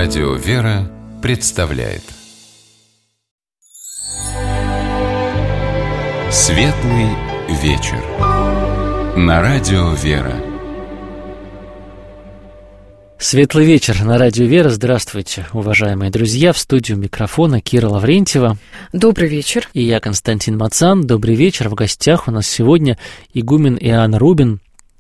Радио «Вера» представляет Светлый вечер на Радио «Вера». Светлый вечер на Радио «Вера». Здравствуйте, уважаемые друзья. В студию микрофона Кира Лаврентьева. Добрый вечер. И я, Константин Мацан. Добрый вечер. В гостях у нас сегодня игумен Иоанн Рубин,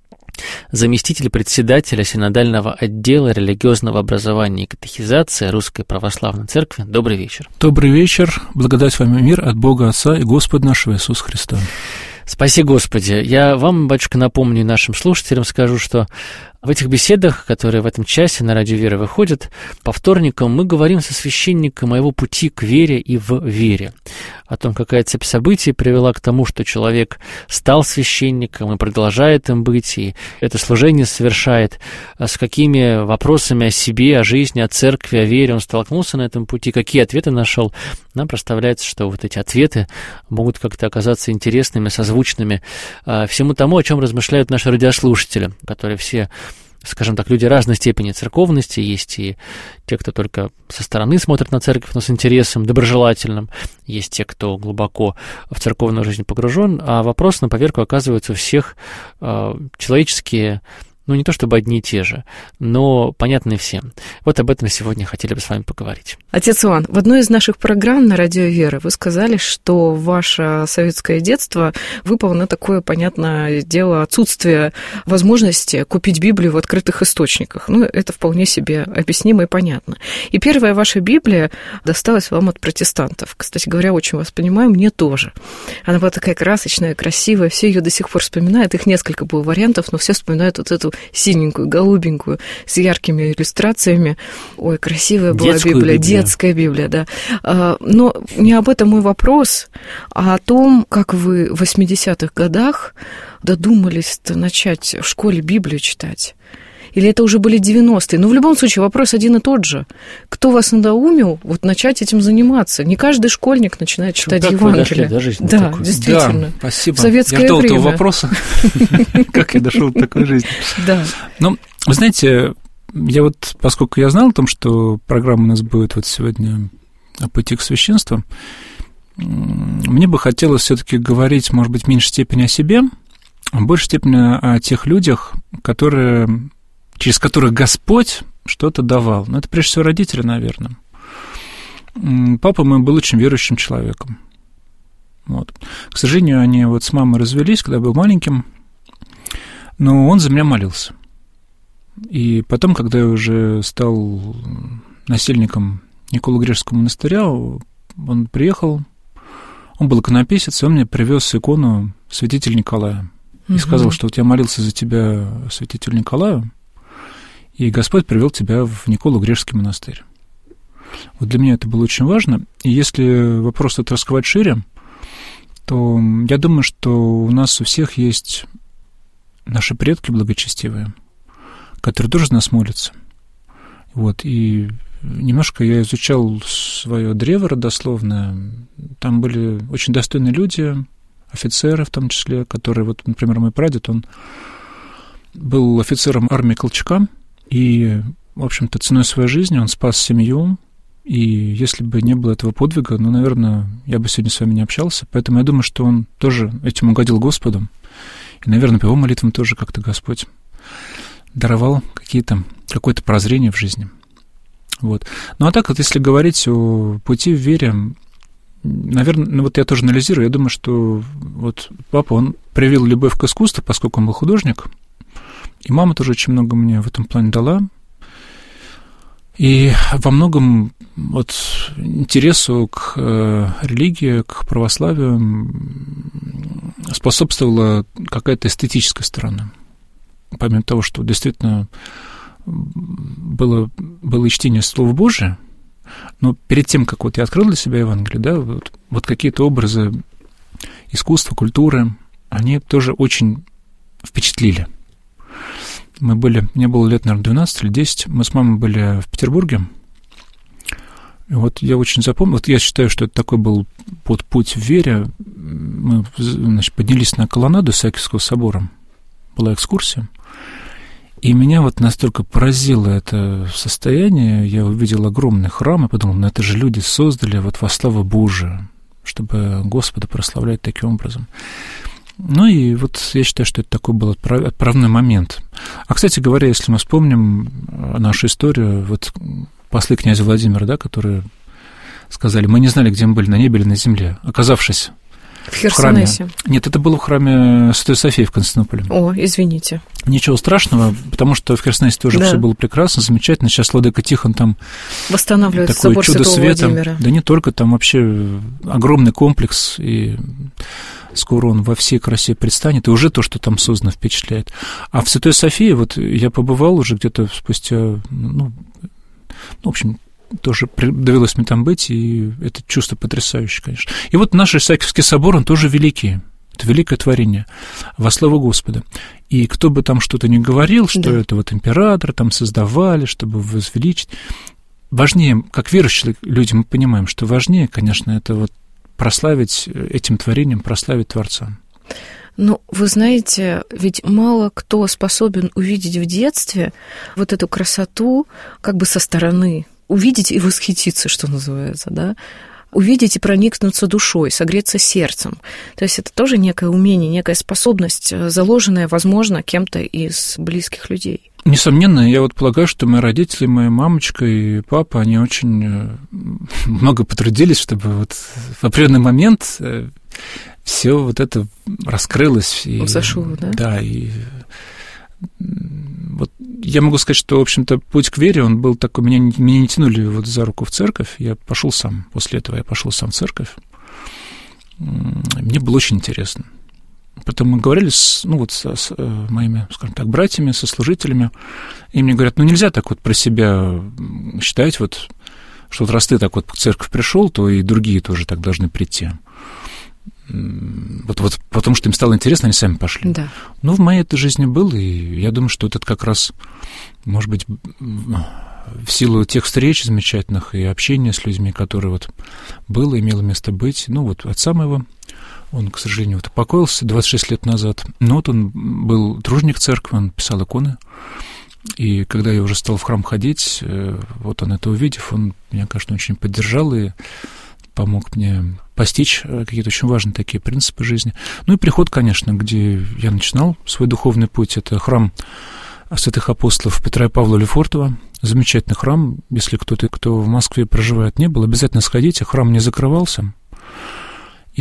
заместитель председателя синодального отдела религиозного образования и катехизации Русской Православной Церкви. Добрый вечер. Добрый вечер. Благодать вам и мир от Бога Отца и Господа нашего Иисуса Христа. Спаси Господи. Я вам, батюшка, напомню и нашим слушателям скажу, что в этих беседах, которые в этом часе на Радио «Вера» выходят, по вторникам мы говорим со священником о его пути к вере и в вере, о том, какая цепь событий привела к тому, что человек стал священником и продолжает им быть, и это служение совершает, с какими вопросами о себе, о жизни, о церкви, о вере он столкнулся на этом пути, какие ответы нашел. Нам представляется, что вот эти ответы могут как-то оказаться интересными, созвучными всему тому, о чем размышляют наши радиослушатели, которые все, скажем так, люди разной степени церковности. Есть и те, кто только со стороны смотрит на церковь, но с интересом доброжелательным. Есть те, кто глубоко в церковную жизнь погружен. А вопросы на поверку оказываются у всех человеческие, ну, не то чтобы одни и те же, но понятные всем. Вот об этом сегодня хотели бы с вами поговорить. Отец Иоанн, в одной из наших программ на Радио «Вера» вы сказали, что ваше советское детство выпало на такое, понятное дело, отсутствие возможности купить Библию в открытых источниках. Ну, это вполне себе объяснимо и понятно. И первая ваша Библия досталась вам от протестантов. Кстати говоря, очень вас понимаю, мне тоже. Она была такая красочная, красивая, все ее до сих пор вспоминают. Их несколько было вариантов, но все вспоминают вот эту синенькую, голубенькую, с яркими иллюстрациями. Ой, красивая была Библия. Детская Библия, да. Но не об этом мой вопрос, а о том, как вы в 80-х годах додумались-то начать в школе Библию читать. Или это уже были 90-е? Но в любом случае вопрос один и тот же. Кто вас надоумил вот начать этим заниматься? Не каждый школьник начинает читать Евангелие. Да, такой. Действительно. Да, спасибо. В советское я ждал время. этого вопроса, как я дошел до такой жизни. Да. Ну, вы знаете, я вот, поскольку я знал о том, что программа у нас будет вот сегодня о пути к священству, мне бы хотелось все-таки говорить, может быть, в меньшей степени о себе, а в большей степени о тех людях, через которых Господь что-то давал. Ну, это прежде всего родители, наверное. Папа мой был очень верующим человеком. Вот. К сожалению, они вот с мамой развелись, когда я был маленьким, но он за меня молился. И потом, когда я уже стал насельником Николо-Греческого монастыря, он приехал, он был иконописец, и он мне привез икону святителя Николая. И сказал, что вот я молился за тебя святителю Николаю, и Господь привел тебя в Николо-Греческий монастырь. Вот для меня это было очень важно. И если вопрос этот раскрывать шире, то я думаю, что у нас у всех есть наши предки благочестивые, которые тоже за нас молятся. Вот, и немножко я изучал свое древо родословное. Там были очень достойные люди, офицеры в том числе, которые, вот, например, мой прадед, он был офицером армии Колчака, и, в общем-то, ценой своей жизни он спас семью, и если бы не было этого подвига, ну, наверное, я бы сегодня с вами не общался, поэтому я думаю, что он тоже этим угодил Господу, и, наверное, по его молитвам тоже как-то Господь даровал какое-то прозрение в жизни. Вот. Ну, а так вот, если говорить о пути в вере, наверное, ну, вот я тоже анализирую, я думаю, что вот папа, он привил любовь к искусству, поскольку он был художник, и мама тоже очень много мне в этом плане дала. И во многом вот интересу к религии, к православию способствовала какая-то эстетическая сторона. Помимо того, что действительно было и чтение Слова Божия, но перед тем, как вот я открыл для себя Евангелие, да, вот какие-то образы искусства, культуры, они тоже очень впечатлили. Мне было лет, наверное, 12 или 10, мы с мамой были в Петербурге, и вот я очень запомнил, вот я считаю, что это такой был путь в вере. Мы, значит, поднялись на колоннаду Исаакиевского собора, была экскурсия, И меня вот настолько поразило это состояние, я увидел огромный храм и подумал, ну это же люди создали вот во славу Божию, чтобы Господа прославлять таким образом. Ну и вот я считаю, что это такой был отправной момент. А, кстати говоря, если мы вспомним нашу историю, вот послы князя Владимира, да, которые сказали, мы не знали, где мы были, на небе или на земле, оказавшись в Херсонесе. Храме. Нет, это было в храме Святой Софии в Константинополе. О, извините. Ничего страшного, потому что в Херсонесе тоже все было прекрасно, замечательно. Сейчас владыка Тихон там восстанавливает такое собор чудо Святого света. Владимира. Да не только, там вообще огромный комплекс, и скоро он во всей красе предстанет, и уже то, что там создано, впечатляет. А в Святой Софии, вот я побывал уже где-то спустя, в общем, тоже довелось мне там быть, и это чувство потрясающее, конечно. И вот наш Исаакиевский собор, он тоже великий. Это великое творение во славу Господа. И кто бы там что-то ни говорил, что это вот императоры там создавали, чтобы возвеличить, важнее, как верующие люди, мы понимаем, что важнее, конечно, это вот прославить этим творением, прославить Творца. Ну, вы знаете, ведь мало кто способен увидеть в детстве вот эту красоту как бы со стороны, увидеть и восхититься, что называется, да, увидеть и проникнуться душой, согреться сердцем. То есть это тоже некое умение, некая способность, заложенная, возможно, кем-то из близких людей. Несомненно, я вот полагаю, что мои родители, моя мамочка и папа, они очень много потрудились, чтобы вот в определенный момент все вот это раскрылось. Взошло, да? Да, и вот я могу сказать, что, в общем-то, путь к вере, он был такой, меня не тянули вот за руку в церковь, я пошел сам, после этого я пошел сам в церковь, мне было очень интересно. Потом мы говорили с моими, скажем так, братьями, со служителями, и мне говорят, нельзя так вот про себя считать, вот, что вот раз ты так вот в церковь пришел, то и другие тоже так должны прийти. Вот потому что им стало интересно, они сами пошли. Да. В моей этой жизни было, и я думаю, что это как раз, может быть, в силу тех встреч замечательных и общения с людьми, которые вот было, имело место быть. Отца моего, он, к сожалению, упокоился 26 лет назад, но вот он был труженик церкви, он писал иконы, и когда я уже стал в храм ходить, вот он это увидев, он меня, конечно, очень поддержал и помог мне постичь какие-то очень важные такие принципы жизни. И приход, конечно, где я начинал свой духовный путь, это храм святых апостолов Петра и Павла Лефортово. Замечательный храм, если кто в Москве проживает, не был, обязательно сходите, храм не закрывался, и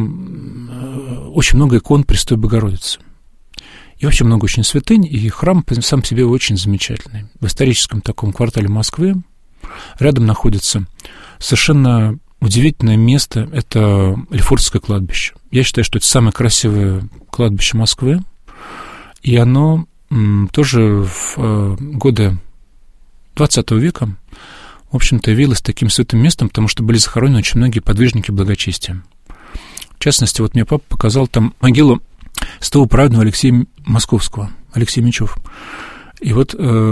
там очень много икон Пресвятой Богородицы. И вообще много очень святынь, и храм сам по себе очень замечательный. В историческом таком квартале Москвы рядом находится совершенно удивительное место – это Лефортовское кладбище. Я считаю, что это самое красивое кладбище Москвы, и оно тоже в годы XX века, в общем-то, явилось таким святым местом, потому что были захоронены очень многие подвижники благочестия. В частности, вот мне папа показал там могилу святого праведного Алексея Московского, Алексей Мечев. И вот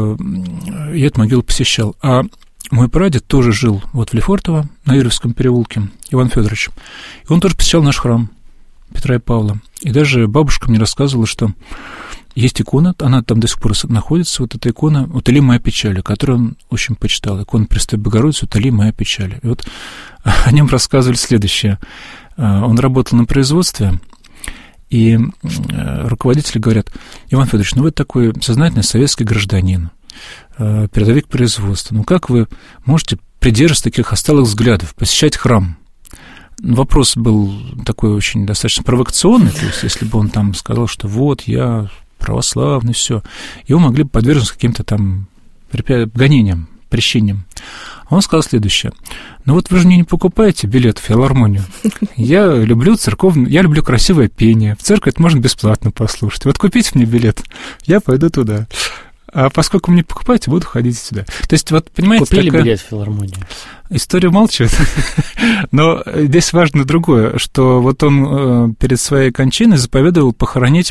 я эту могилу посещал. А мой прадед тоже жил вот в Лефортово, на Ивлевском переулке, Иван Федорович. И он тоже посещал наш храм Петра и Павла. И даже бабушка мне рассказывала, что есть икона, она там до сих пор находится, вот эта икона «Утоли моя печаль», которую он очень почитал. Икона Пресвятой Богородицы «Утоли моя печаль». И вот о нем рассказывали следующее. Он работал на производстве, и руководители говорят: Иван Федорович, вы такой сознательный советский гражданин, передовик производства. Как вы можете придерживаться таких отсталых взглядов, посещать храм? Вопрос был такой очень достаточно провокационный, то есть если бы он там сказал, что вот я православный, все, его могли бы подвергнуться каким-то там гонениям, прещениям. Он сказал следующее: вы же мне не покупаете билет в филармонию. Я люблю красивое пение. В церковь это можно бесплатно послушать. Вот купите мне билет, я пойду туда. А поскольку вы не покупаете, буду ходить сюда. То есть, вот, понимаете, купили билет в филармонию. История молчит. Но здесь важно другое, что вот он перед своей кончиной заповедовал похоронить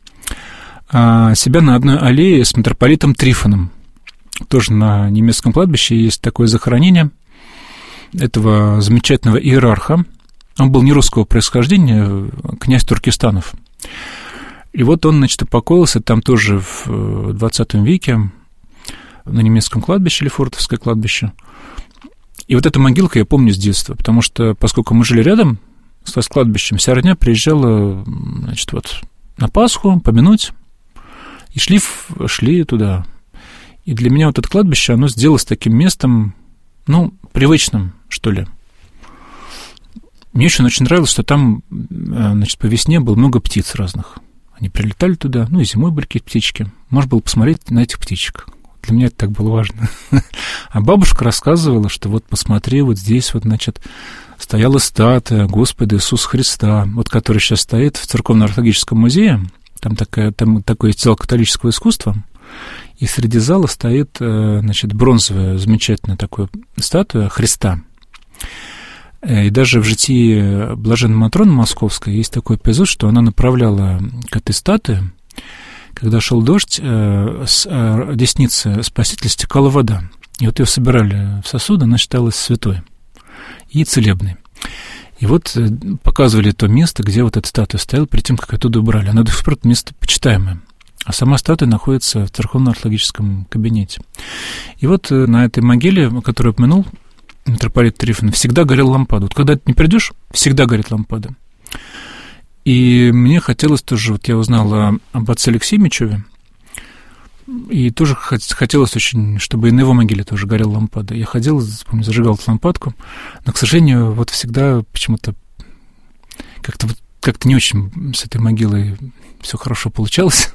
себя на одной аллее с митрополитом Трифоном. Тоже на немецком кладбище есть такое захоронение этого замечательного иерарха. Он был не русского происхождения, князь Туркестанов. И вот он, значит, упокоился там тоже в 20 веке на немецком кладбище, Лефортовское кладбище. И вот эта могилка я помню с детства, потому что, поскольку мы жили рядом с кладбищем, вся родня приезжала, значит, вот на Пасху помянуть, и шли туда. И для меня вот это кладбище, оно сделалось таким местом, ну, привычным, что ли. Мне очень нравилось, что там, значит, по весне было много птиц разных. Они прилетали туда, ну, и зимой были какие-то птички. Можно было посмотреть на этих птичек. Для меня это так было важно. А бабушка рассказывала, что вот посмотри, вот здесь вот, значит, стояла статуя Господа Иисуса Христа, вот которая сейчас стоит в Церковно-археологическом музее. Там такой есть зал католического искусства. И среди зала стоит, значит, бронзовая, замечательная такая статуя Христа. И даже в житии Блаженной Матроны Московской есть такой эпизод, что она направляла к этой статуе, когда шел дождь, с десницы Спасителя стекала вода. И вот ее собирали в сосуды, она считалась святой и целебной. И вот показывали то место, где вот эта статуя стояла, перед тем, как оттуда убрали. Она до сих пор место почитаемое. А сама статуя находится в церковно-археологическом кабинете. И вот на этой могиле, которую я упомянул, митрополит Трифон, всегда горела лампада. Вот когда ты не придешь, всегда горит лампада. И мне хотелось тоже, вот я узнал об отце Алексее Мичеве, и тоже хотелось очень, чтобы и на его могиле тоже горела лампада. Я ходил, помню, зажигал эту лампадку, но, к сожалению, вот всегда почему-то как-то не очень с этой могилой все хорошо получалось.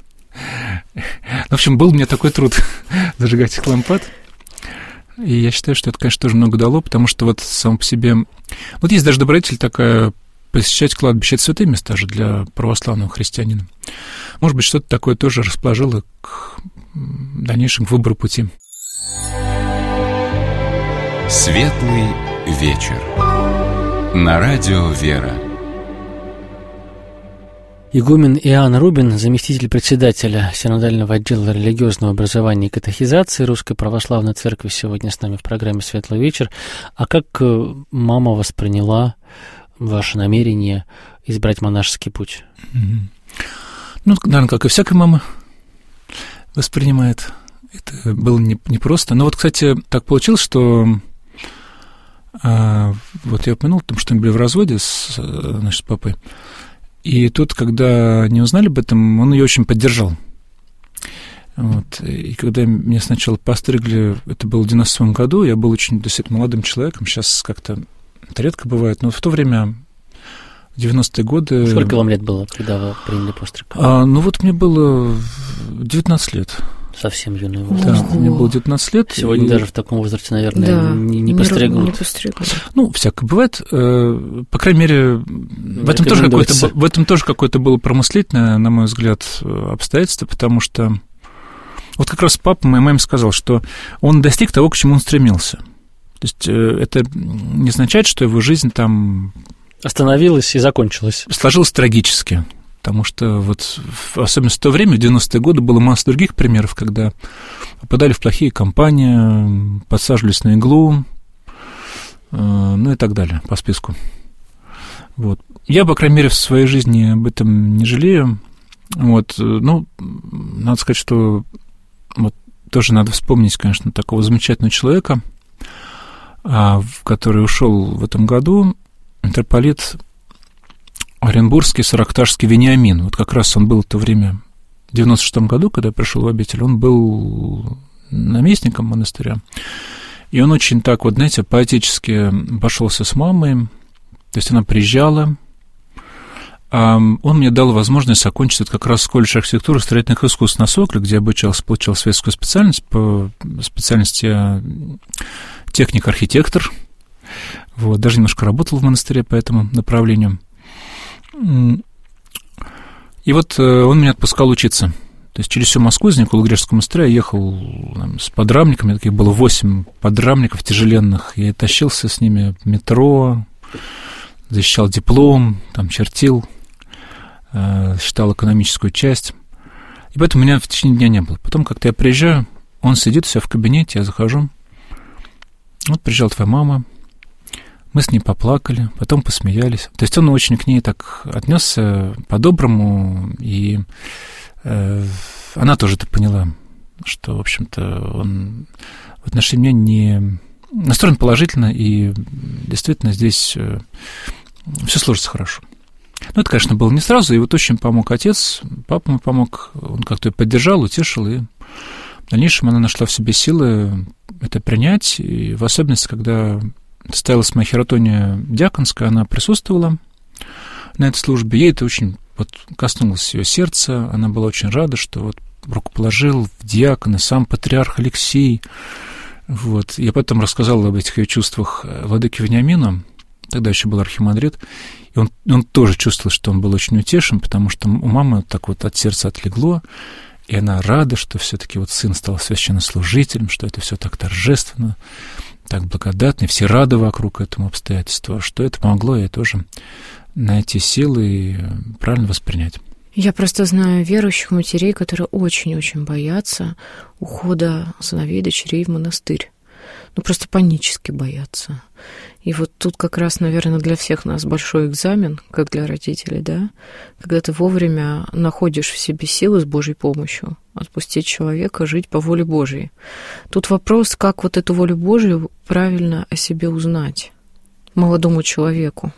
В общем, был мне такой труд зажигать этих лампад. И я считаю, что это, конечно, тоже много дало, потому что вот сам по себе... Вот есть даже добродетель такая, посещать кладбище. Это святые места же для православного христианина. Может быть, что-то такое тоже расположило к дальнейшему выбору пути. Светлый вечер. На радио «Вера». Игумен Иоанн Рубин, заместитель председателя Синодального отдела религиозного образования и катехизации Русской Православной Церкви, сегодня с нами в программе «Светлый вечер». А как мама восприняла ваше намерение избрать монашеский путь? Ну, наверное, как и всякая мама воспринимает. Это было непросто. Но вот, кстати, так получилось, что вот я упомянул, что мы были в разводе с папой. И тут, когда не узнали об этом, он ее очень поддержал. Вот. И когда меня сначала постригли, это было в 97 году, я был очень действительно молодым человеком, сейчас как-то это редко бывает, но в то время, в 90-е годы... Сколько вам лет было, когда вы приняли постриг? Ну вот мне было 19 лет. Совсем юный возраст. Да, мне было 19 лет. Сегодня даже в таком возрасте, наверное, не постригут. Не постригут. Ну, всякое бывает. По крайней мере, в этом тоже какое-то было промыслительное, на мой взгляд, обстоятельство, потому что вот как раз папа моей маме сказал, что он достиг того, к чему он стремился. То есть это не означает, что его жизнь там... остановилась и закончилась. Сложилась трагически. Потому что вот, особенно в то время, в 90-е годы, было масса других примеров, когда попадали в плохие компании, подсаживались на иглу, ну и так далее, по списку. Вот. Я, по крайней мере, в своей жизни об этом не жалею. Вот. Ну, надо сказать, что вот тоже надо вспомнить, конечно, такого замечательного человека, который ушел в этом году, митрополит Оренбургский Саракташский Вениамин. Вот как раз он был в то время, в 96-м году, когда я пришел в обитель, он был наместником монастыря. И он очень так, вот, знаете, поэтически обошелся с мамой. То есть она приезжала. Он мне дал возможность окончить вот как раз колледж архитектуры и строительных искусств на Сокле, где обучался, получал светскую специальность по специальности техник-архитектор. Вот, даже немножко работал в монастыре по этому направлению. И вот он меня отпускал учиться. То есть через всю Москву из Николо-Грешского монастыря я ехал с подрамниками, таких было 8 подрамников тяжеленных. Я тащился с ними в метро, защищал диплом, там чертил, считал экономическую часть. И поэтому меня в течение дня не было. Потом как-то я приезжаю, он сидит у себя в кабинете, я захожу. Вот приезжала твоя мама, Мы с ней поплакали, потом посмеялись. То есть он очень к ней так отнесся по-доброму, и она тоже это поняла, что, в общем-то, он в отношении меня не настроен положительно, и действительно здесь все сложится хорошо. Ну, это, конечно, было не сразу, и вот очень помог отец, папа мне помог, он как-то ее поддержал, утешил, и в дальнейшем она нашла в себе силы это принять, и в особенности, когда состоялась моя хератония диаконская, она присутствовала на этой службе, ей это очень вот коснулось ее сердца, она была очень рада, что вот рукоположил в диаконы сам патриарх Алексей. Вот. Я потом рассказал об этих ее чувствах владыке Вениамину, тогда еще был архимандрит, и он тоже чувствовал, что он был очень утешен, потому что у мамы так вот от сердца отлегло, и она рада, что все-таки вот сын стал священнослужителем, что это все так торжественно, так благодатно, и все рады вокруг этому обстоятельству, что это помогло ей тоже найти силы и правильно воспринять. Я просто знаю верующих матерей, которые очень-очень боятся ухода сыновей и дочерей в монастырь. Ну, просто панически боятся. И вот тут как раз, наверное, для всех нас большой экзамен, как для родителей, да, когда ты вовремя находишь в себе силы с Божьей помощью отпустить человека, жить по воле Божьей. Тут вопрос, как вот эту волю Божью правильно о себе узнать молодому человеку.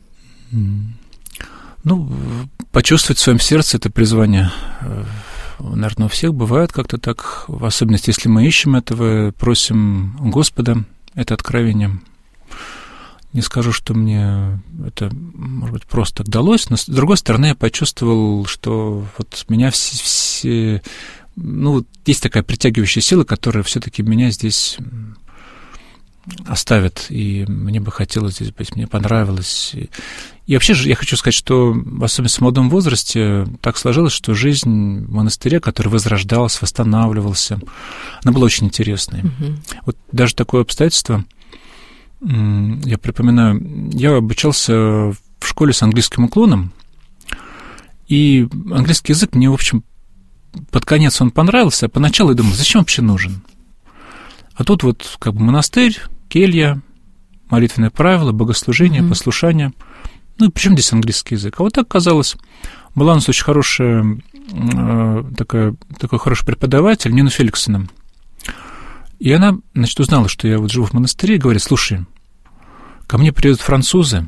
Ну, почувствовать в своем сердце это призвание, наверное, у всех бывает как-то так, в особенности, если мы ищем этого, просим у Господа это откровение. Не скажу, что мне это, может быть, просто так далось, но, с другой стороны, я почувствовал, что вот меня все ну, есть такая притягивающая сила, которая все-таки меня здесь оставит, и мне бы хотелось здесь быть, мне понравилось. И вообще же я хочу сказать, что в особенности в молодом возрасте так сложилось, что жизнь в монастыре, который возрождался, восстанавливался, она была очень интересной. Вот даже такое обстоятельство, я припоминаю, я обучался в школе с английским уклоном, и английский язык мне, в общем, под конец он понравился, а поначалу я думал, зачем вообще нужен? А тут вот как бы монастырь, келья, молитвенное правило, богослужение, послушание. Ну и причем здесь английский язык? А вот так казалось. Была у нас очень хорошая, такой хороший преподаватель, Нина Феликсона. И она, значит, узнала, что я вот живу в монастыре, и говорит, слушай, ко мне приедут французы,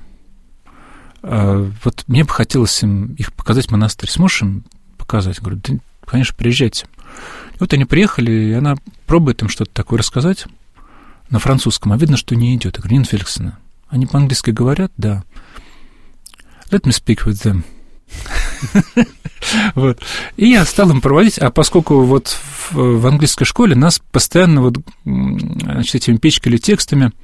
вот мне бы хотелось им их показать монастырь. Сможешь им показать? Говорю, да, конечно, приезжайте. И вот они приехали, и она пробует им что-то такое рассказать на французском, а видно, что не идет. Я говорю, Нина Феликсовна, они по-английски говорят? Да. Let me speak with them. Вот. И я стал им проводить, а поскольку вот в английской школе нас постоянно вот, значит, этими пичкали текстами,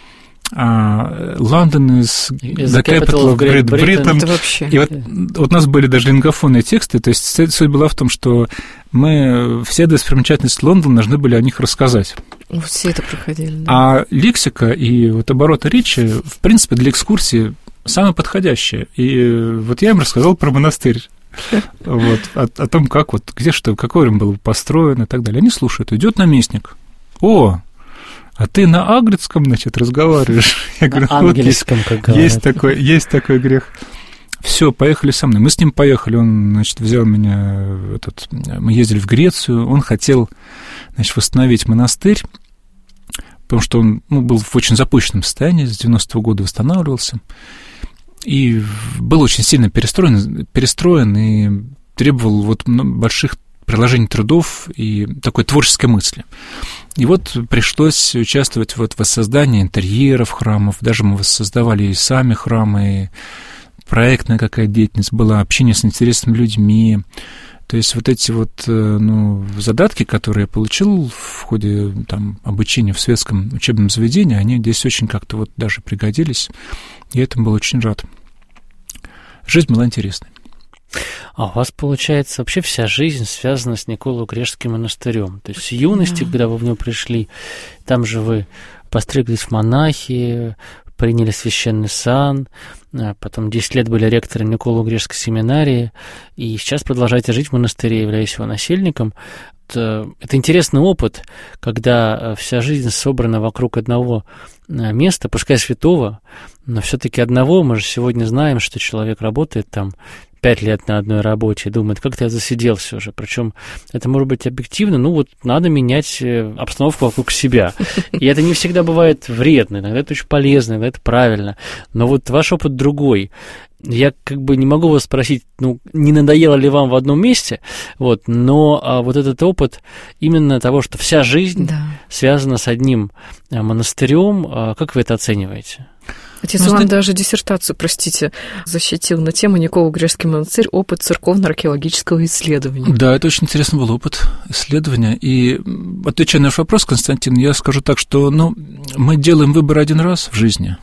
London is the capital of Great Britain. И вот у нас были даже лингофонные тексты, то есть суть была в том, что мы все достопримечательности Лондона должны были о них рассказать. Все это проходили, да. А лексика и вот обороты речи, в принципе, для экскурсии самые подходящие. И вот я им рассказал про монастырь. Вот, о том, как вот, где что, какое время было построено и так далее. Они слушают, идет наместник. О, а ты на агрецком, значит, разговариваешь. Я говорю, на ангельском, вот, как говорят. Есть такой грех. Все, поехали со мной. Мы с ним поехали, он, значит, взял меня, мы ездили в Грецию, он хотел, значит, восстановить монастырь, потому что он был в очень запущенном состоянии, с 90-го года восстанавливался, и был очень сильно перестроен и требовал вот больших приложений трудов и такой творческой мысли. И вот пришлось участвовать вот в воссоздании интерьеров храмов, даже мы воссоздавали и сами храмы, и проектная какая-то деятельность была, общение с интересными людьми. То есть вот эти вот задатки, которые я получил в ходе там, обучения в светском учебном заведении, они здесь очень как-то вот даже пригодились. Я этому был очень рад. Жизнь была интересной. А у вас, получается, вообще вся жизнь связана с Николо-Грешским монастырем. То есть с юности, когда вы в него пришли, там же вы постриглись в монахи, приняли священный сан, потом 10 лет были ректором Николо-Грешской семинарии, и сейчас продолжаете жить в монастыре, являясь его насельником. это интересный опыт, когда вся жизнь собрана вокруг одного места, пускай святого, но все-таки одного. Мы же сегодня знаем, что человек работает там 5 лет на одной работе и думает, как-то я засиделся уже. Причем это может быть объективно, надо менять обстановку вокруг себя. И это не всегда бывает вредно, иногда это очень полезно, иногда это правильно. Но ваш опыт другой. Я не могу вас спросить, не надоело ли вам в одном месте, но этот опыт именно того, что вся жизнь связана с одним монастырем, как вы это оцениваете? Отец Иван даже диссертацию, защитил на тему Николо-Грежский монастырь «Опыт церковно-археологического исследования». Да, это очень интересный был опыт исследования. И, отвечая на ваш вопрос, Константин, я скажу так, что мы делаем выбор один раз в жизни.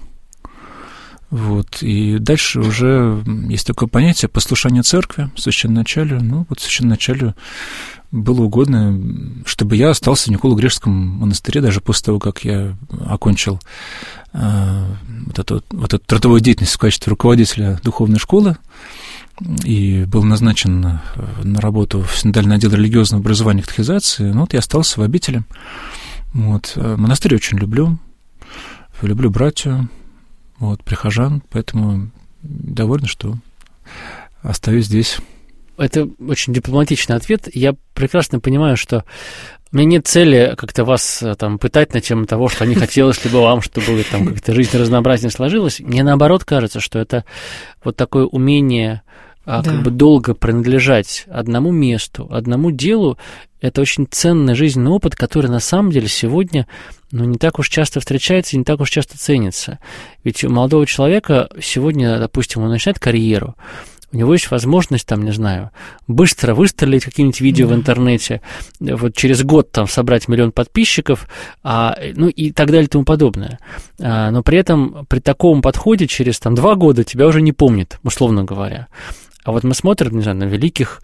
И дальше уже есть такое понятие послушания церкви, священноначалию. Священноначалию было угодно, чтобы я остался в Николо-Грежском монастыре, даже после того, как я окончил эту трудовую деятельность в качестве руководителя духовной школы и был назначен на работу в синодальный отдел религиозного образования и катехизации. Я остался в обители. Монастырь очень люблю братью, прихожан, поэтому доволен, что остаюсь здесь. Это очень дипломатичный ответ. Я прекрасно понимаю, что у меня нет цели как-то вас пытать на тему того, что не хотелось ли бы вам, чтобы как-то жизнь разнообразнее сложилась. Мне наоборот кажется, что это такое умение долго принадлежать одному месту, одному делу. Это очень ценный жизненный опыт, который на самом деле сегодня не так уж часто встречается и не так уж часто ценится. Ведь у молодого человека сегодня, допустим, он начинает карьеру, у него есть возможность, быстро выстрелить какие-нибудь видео в интернете, через год собрать 1 миллион подписчиков, и так далее и тому подобное. Но при этом при таком подходе через 2 года тебя уже не помнят, условно говоря. А мы смотрим, на великих,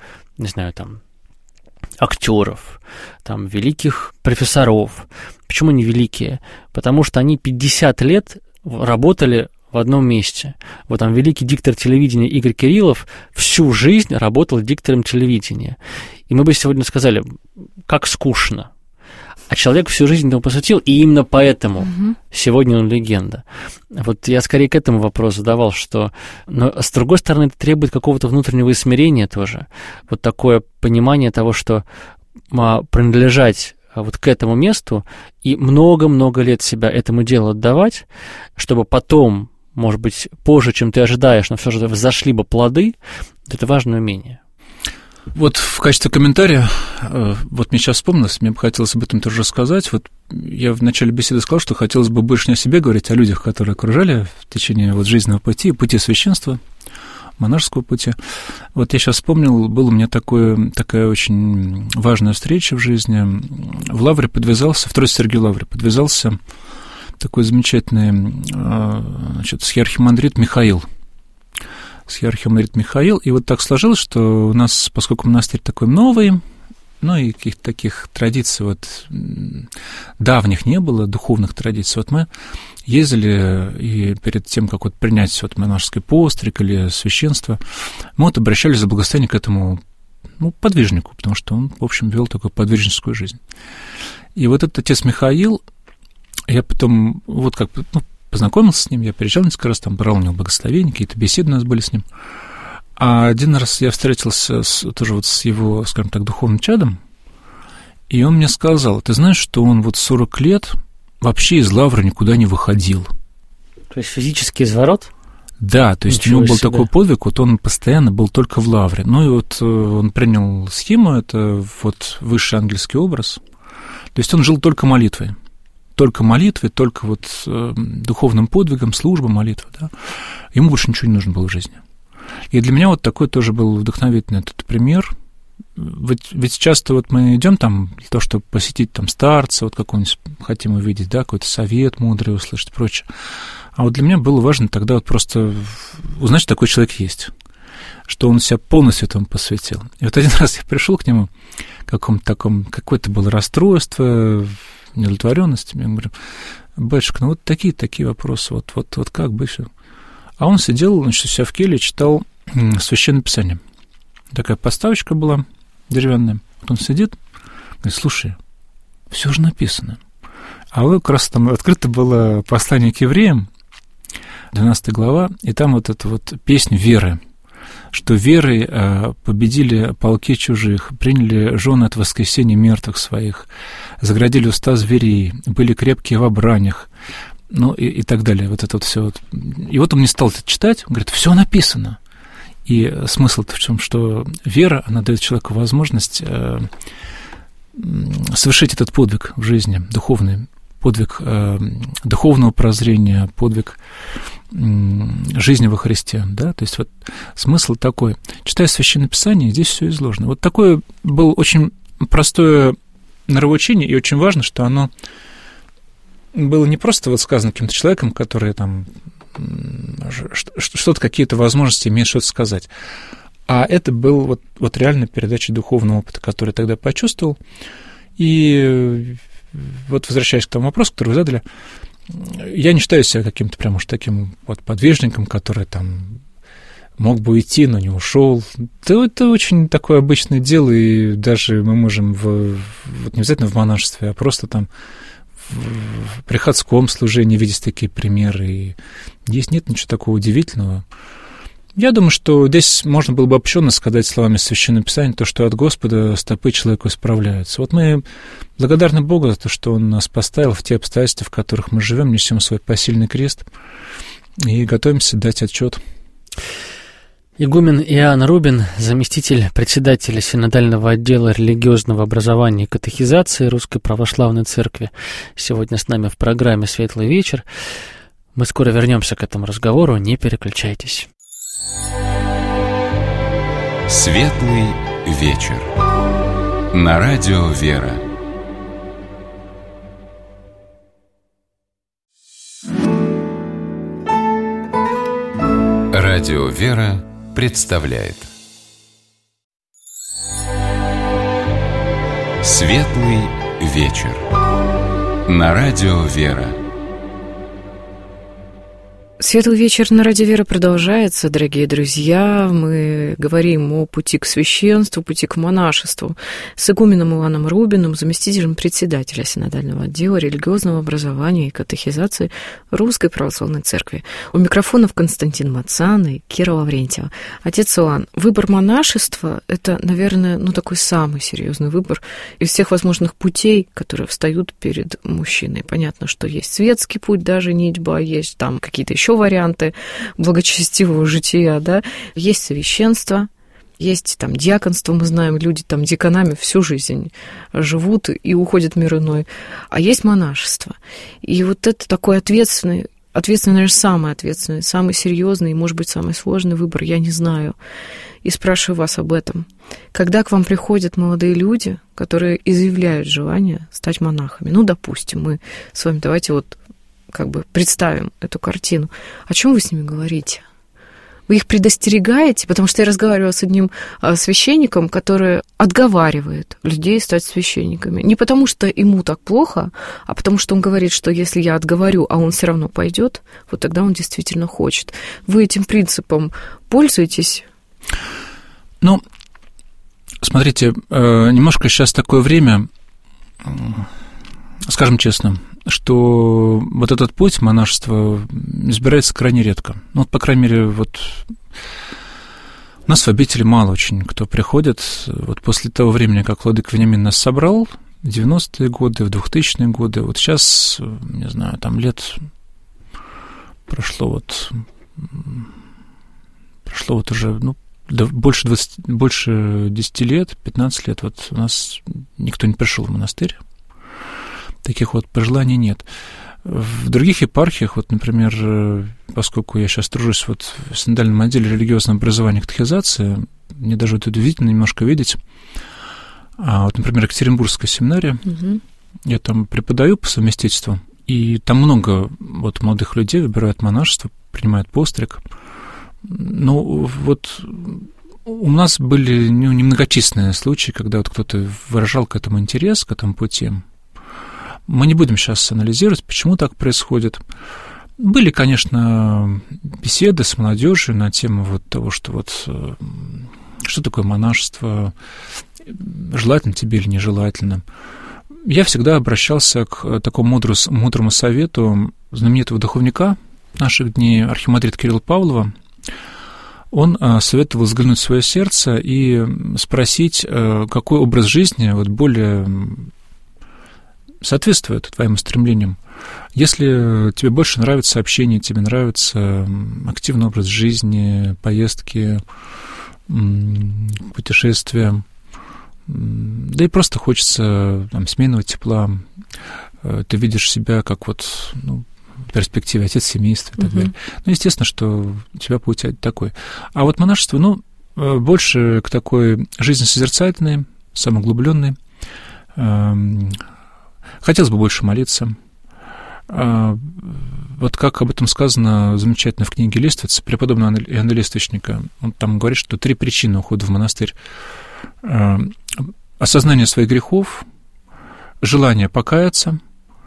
актеров, великих профессоров. Почему они великие? Потому что они 50 лет работали в одном месте. Великий диктор телевидения Игорь Кириллов всю жизнь работал диктором телевидения. И мы бы сегодня сказали, как скучно. А человек всю жизнь этому посвятил, и именно поэтому сегодня он легенда. Я скорее к этому вопрос задавал, что... Но, с другой стороны, это требует какого-то внутреннего смирения тоже. Такое понимание того, что принадлежать к этому месту и много-много лет себя этому делу отдавать, чтобы потом, может быть, позже, чем ты ожидаешь, но все же взошли бы плоды, это важное умение. В качестве комментария, мне сейчас вспомнилось, мне бы хотелось об этом тоже рассказать. Я в начале беседы сказал, что хотелось бы больше не о себе говорить, а о людях, которые окружали в течение жизненного пути священства, монашеского пути. Я сейчас вспомнил, была у меня такая очень важная встреча в жизни. В Лавре подвязался, в Троице-Сергиевой Лавре подвязался такой замечательный схиархимандрит Михаил. И так сложилось, что у нас, поскольку монастырь такой новый, и каких-то таких традиций давних не было, духовных традиций, мы ездили, и перед тем, как принять монашеский постриг или священство, мы обращались за благословение к этому подвижнику, потому что он, в общем, вел такую подвижническую жизнь. И этот отец Михаил, я потом познакомился с ним, я приезжал несколько раз, брал у него благословение, какие-то беседы у нас были с ним. А один раз я встретился тоже с его, скажем так, духовным чадом, и он мне сказал, ты знаешь, что он 40 лет вообще из Лавры никуда не выходил. То есть физический изворот? Да, то есть у него был такой подвиг, он постоянно был только в Лавре. Он принял схему, это высший ангельский образ. То есть он жил только молитвой, только духовным подвигом, служба, молитва, да. Ему больше ничего не нужно было в жизни. И для меня такой тоже был вдохновительный этот пример. Ведь часто мы идем для того, чтобы посетить старца, какого-нибудь хотим увидеть, да, какой-то совет мудрый услышать, прочее. А для меня было важно тогда просто узнать, что такой человек есть, что он себя полностью этому посвятил. И один раз я пришел к нему, какое-то было расстройство, неудовлетворенность. Я говорю, батюшка, такие вопросы, как бы все. А он сидел, у себя в келье читал Священное Писание. Такая подставочка была деревянная. Он сидит, Говорит: слушай, все же написано. А вот как раз там открыто было послание к евреям, 12 глава, и там вот эта вот песня веры, что верой победили полки чужих, приняли жены от воскресения мертвых своих, заградили уста зверей, были крепкие во бранях, ну и так далее. Вот это вот все. И вот он мне стал это читать, он говорит: все написано. И смысл-то в чем, что вера, она дает человеку возможность совершить этот подвиг в жизни, духовный, подвиг духовного прозрения, подвиг жизни во Христе, да, то есть вот смысл такой. Читая Священное Писание, здесь все изложено. Вот такое было очень простое нравоучение, и очень важно, что оно было не просто вот сказано каким-то человеком, который там что-то, какие-то возможности имеет что-то сказать, а это был вот реально передача духовного опыта, который я тогда почувствовал. И вот возвращаясь к тому вопросу, который вы задали, я не считаю себя каким-то прям уж таким вот подвижником, который там мог бы уйти, но не ушел. Это очень такое обычное дело, и даже мы можем вот не обязательно в монашестве, а просто там в приходском служении видеть такие примеры. И здесь нет ничего такого удивительного. Я думаю, что здесь можно было бы обобщенно сказать словами Священного Писания то, что от Господа стопы человеку исправляются. Вот мы благодарны Богу за то, что Он нас поставил в те обстоятельства, в которых мы живем, несем свой посильный крест и готовимся дать отчет. Игумен Иоанн Рубин, заместитель председателя Синодального отдела религиозного образования и катехизации Русской Православной Церкви, сегодня с нами в программе «Светлый вечер». Мы скоро вернемся к этому разговору, не переключайтесь. Светлый вечер. На радио «Вера». Радио «Вера» представляет Светлый вечер. На радио «Вера». Светлый вечер на радио «Вера» продолжается, дорогие друзья. Мы говорим о пути к священству, пути к монашеству с игуменом Иоанном Рубиным, заместителем председателя Синодального отдела религиозного образования и катехизации Русской Православной Церкви. У микрофонов Константин Мацан и Кира Лаврентьева. Отец Иоанн, выбор монашества – это, наверное, такой самый серьезный выбор из всех возможных путей, которые встают перед мужчиной. Понятно, что есть светский путь, да, женитьба, есть там какие-то еще варианты благочестивого жития, да, есть священство, есть там диаконство, мы знаем, люди там дьяконами всю жизнь живут и уходят в мир иной, а есть монашество. И вот это такой ответственный, наверное, самый ответственный, самый серьезный и, может быть, самый сложный выбор, я не знаю. И спрашиваю вас об этом. Когда к вам приходят молодые люди, которые изъявляют желание стать монахами, допустим, мы с вами давайте вот как бы представим эту картину. О чем вы с ними говорите? Вы их предостерегаете? Потому что я разговаривала с одним священником, который отговаривает людей стать священниками. Не потому что ему так плохо, а потому что он говорит, что если я отговорю, а он все равно пойдет, вот тогда он действительно хочет. Вы этим принципом пользуетесь? Смотрите, немножко сейчас такое время, скажем честно, что вот этот путь монашества избирается крайне редко. По крайней мере, вот у нас в обители мало очень кто приходит. Вот после того времени, как владыка Вениамин нас собрал, в 90-е годы, в 2000-е годы, вот сейчас, не знаю, там лет прошло уже, больше 10 лет, 15 лет, вот у нас никто не пришел в монастырь. Таких вот пожеланий нет. В других епархиях, вот, например, поскольку я сейчас тружусь в Синодальном отделе религиозного образования и катехизации, мне даже удивительно немножко видеть, вот, например, Екатеринбургская семинария, я там преподаю по совместительству, и там много вот молодых людей выбирают монашество, принимают постриг. Вот у нас были немногочисленные случаи, когда вот кто-то выражал к этому интерес, к этому пути. Мы не будем сейчас анализировать, почему так происходит. Были, конечно, беседы с молодежью на тему вот того, что такое монашество. желательно тебе или нежелательно. Я всегда обращался к такому мудрому совету знаменитого духовника наших дней, архимандрита Кирилла Павлова. Он советовал взглянуть в свое сердце и спросить, какой образ жизни вот более соответствует твоим стремлениям. Если тебе больше нравится общение, тебе нравится активный образ жизни, поездки, путешествия, да и просто хочется там, семейного тепла, ты видишь себя как вот, в перспективе отец семейства и так далее. Естественно, что у тебя путь такой. А вот монашество, больше к такой жизни созерцательной, самоуглубленной. Хотелось бы больше молиться. Вот как об этом сказано замечательно в книге Листвица, преподобного Иоанна Листвичника, он там говорит, что 3 причины ухода в монастырь. Осознание своих грехов, желание покаяться,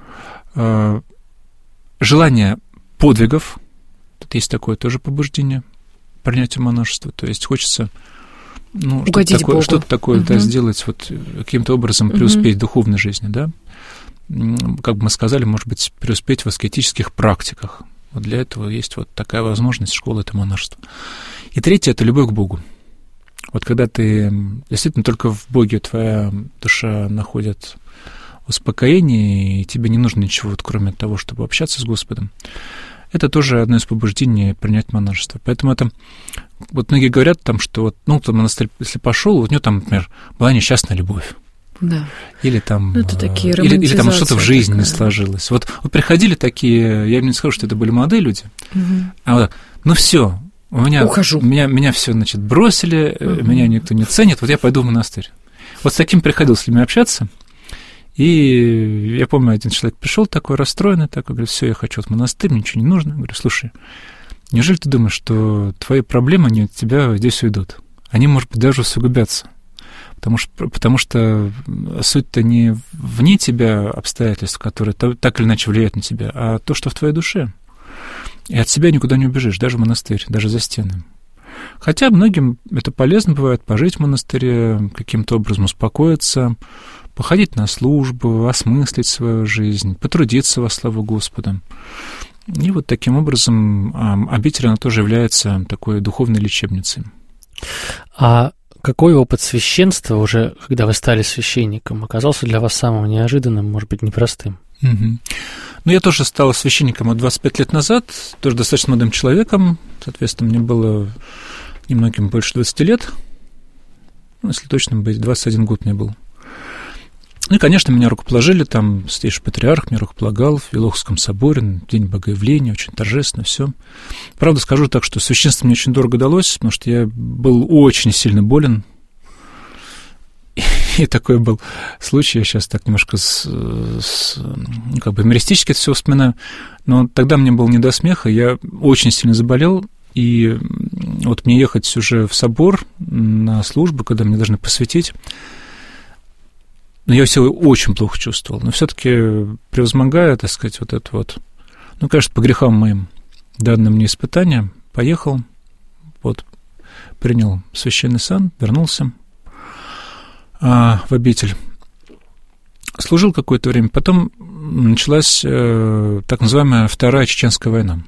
желание подвигов, тут есть такое тоже побуждение, принятие монашества, то есть хочется что-то такое сделать, вот каким-то образом преуспеть в духовной жизни, да, как бы мы сказали, может быть, преуспеть в аскетических практиках. Вот для этого есть вот такая возможность, школа — это монашество. И 3 — это любовь к Богу. Вот когда ты действительно только в Боге твоя душа находит успокоение, и тебе не нужно ничего, вот, кроме того, чтобы общаться с Господом, это тоже одно из побуждений принять монашество. Поэтому это... Вот многие говорят там, что вот, монастырь, если пошел, у него там, например, была несчастная любовь. Да. Или там... Это такие или там что-то в жизни не сложилось. Вот приходили такие... Я не скажу, что это были молодые люди. А вот, все... Ухожу. Меня все, значит, бросили, меня никто не ценит, вот я пойду в монастырь. Вот с таким приходилось с людьми общаться. И я помню, один человек пришел такой расстроенный, такой, говорит, все, я хочу в монастырь, мне ничего не нужно. Я говорю, слушай, неужели ты думаешь, что твои проблемы, они от тебя здесь уйдут? Они, может быть, даже усугубятся. Потому что суть-то не вне тебя обстоятельств, которые так или иначе влияют на тебя, а то, что в твоей душе. И от себя никуда не убежишь, даже в монастырь, даже за стены. Хотя многим это полезно бывает, пожить в монастыре, каким-то образом успокоиться, походить на службу, осмыслить свою жизнь, потрудиться во славу Господа. И вот таким образом обитель, она тоже является такой духовной лечебницей. А какой опыт священства уже, когда вы стали священником, оказался для вас самым неожиданным, может быть, непростым? Я тоже стал священником 25 лет назад, тоже достаточно молодым человеком, соответственно, мне было немногим больше 20 лет, если точно быть, 21 год мне был. И, конечно, меня рукоположили, там святейший патриарх меня рукополагал в Вилоховском соборе, день Богоявления, очень торжественно все. Правда, скажу так, что священство мне очень дорого далось, потому что я был очень сильно болен. И такой был случай, я сейчас так немножко юмористически это все вспоминаю, но тогда мне было не до смеха, я очень сильно заболел, и вот мне ехать уже в собор на службу, когда мне должны посвятить, но я себя очень плохо чувствовал, но все-таки превозмогая, так сказать, вот это вот, конечно, по грехам моим данным мне испытания, поехал, вот, принял священный сан, вернулся в обитель. Служил какое-то время, потом началась так называемая Вторая Чеченская война.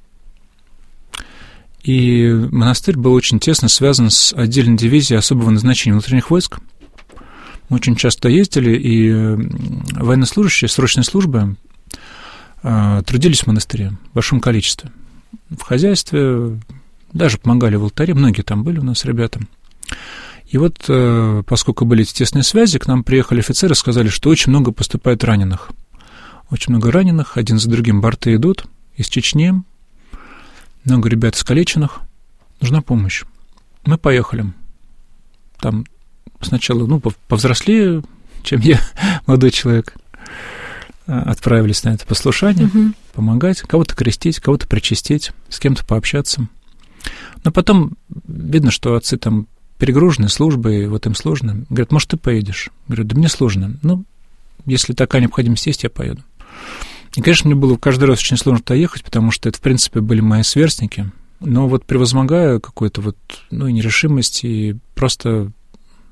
И монастырь был очень тесно связан с отдельной дивизией особого назначения внутренних войск. Мы очень часто ездили, и военнослужащие срочной службы трудились в монастыре в большом количестве. В хозяйстве, даже помогали в алтаре, многие там были у нас ребята. И вот, поскольку были эти тесные связи, к нам приехали офицеры, сказали, что очень много поступает раненых. Очень много раненых, один за другим борты идут из Чечни, много ребят искалеченных, нужна помощь. Мы поехали. Там сначала, повзрослее, чем я, молодой человек, отправились на это послушание, помогать, кого-то крестить, кого-то причастить, с кем-то пообщаться. Но потом видно, что отцы там перегружены службой, вот им сложно. Говорят, может, ты поедешь? Говорю, да мне сложно. Если такая необходимость есть, я поеду. И, конечно, мне было каждый раз очень сложно туда ехать, потому что это, в принципе, были мои сверстники. Но вот превозмогая какую-то и нерешимость, и просто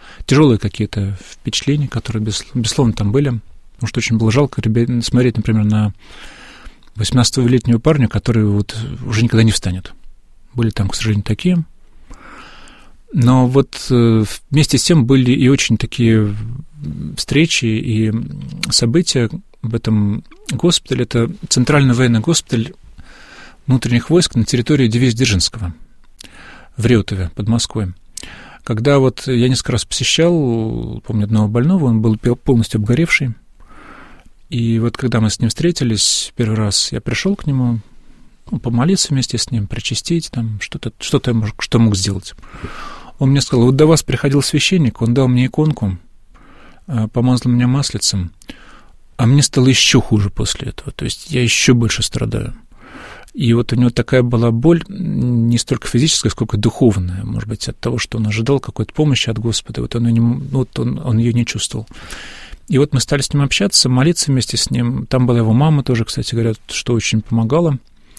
тяжелые какие-то впечатления, которые, безусловно, там были. Потому что очень было жалко смотреть, например, на 18-летнего парня, который вот уже никогда не встанет. Были там, к сожалению, такие. Но вот вместе с тем были и очень такие встречи и события в этом госпитале. Это Центральный военный госпиталь внутренних войск на территории дивизии Дзержинского в Реутове под Москвой. Когда вот я несколько раз посещал, помню, одного больного, он был полностью обгоревший. И вот когда мы с ним встретились первый раз, я пришел к нему, помолиться вместе с ним, причастить, там, что мог сделать. Он мне сказал: вот до вас приходил священник, он дал мне иконку, помазал меня маслицем, а мне стало еще хуже после этого, то есть я еще больше страдаю. И вот у него такая была боль, не столько физическая, сколько духовная, может быть, от того, что он ожидал какой-то помощи от Господа, вот он ее не чувствовал. И вот мы стали с ним общаться, молиться вместе с ним. Там была его мама тоже, кстати говоря, что очень помогало.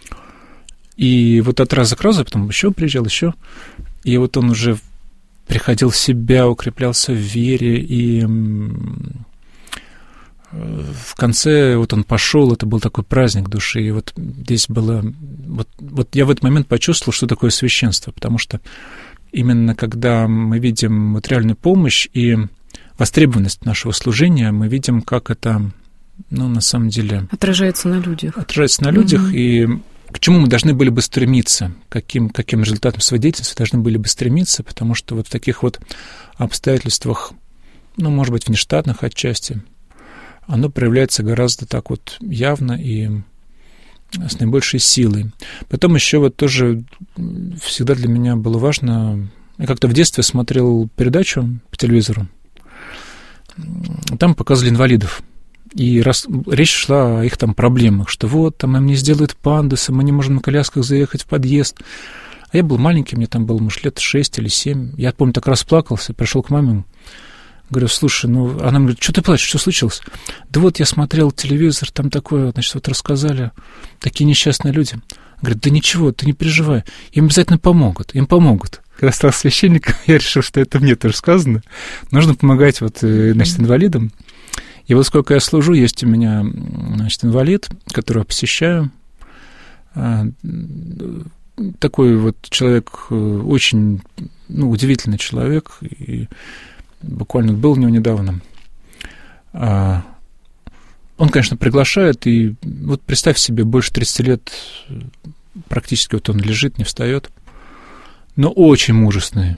И вот от раза к разу, потом еще приезжал, еще. И вот он уже приходил в себя, укреплялся в вере, и в конце вот он пошел, это был такой праздник души, и вот здесь было... Вот я в этот момент почувствовал, что такое священство, потому что именно когда мы видим вот реальную помощь и востребованность нашего служения, мы видим, как это, на самом деле... Отражается на людях. Отражается на людях, и к чему мы должны были бы стремиться, каким результатом своей деятельности должны были бы стремиться, потому что вот в таких вот обстоятельствах, может быть, внештатных отчасти, оно проявляется гораздо так вот явно и с наибольшей силой. Потом еще вот тоже всегда для меня было важно, я как-то в детстве смотрел передачу по телевизору, там показывали инвалидов, и речь шла о их там проблемах, что вот там нам не сделают пандусы, мы не можем на колясках заехать в подъезд. А я был маленький, мне там было, может, лет 6 или 7. Я, помню, так расплакался, пришел к маме, говорю: слушай, она мне говорит: что ты плачешь, что случилось? Да вот я смотрел телевизор, там такое, значит, вот рассказали, такие несчастные люди. Говорит: да ничего, ты не переживай, им обязательно помогут, им помогут. Когда стал священником, я решил, что это мне тоже сказано. Нужно помогать значит, инвалидам. И вот сколько я служу, есть у меня, значит, инвалид, которого посещаю. Такой вот человек, очень, удивительный человек, и буквально был у него недавно. Он, конечно, приглашает, и вот представь себе, больше 30 лет практически вот он лежит, не встает, но очень мужественный,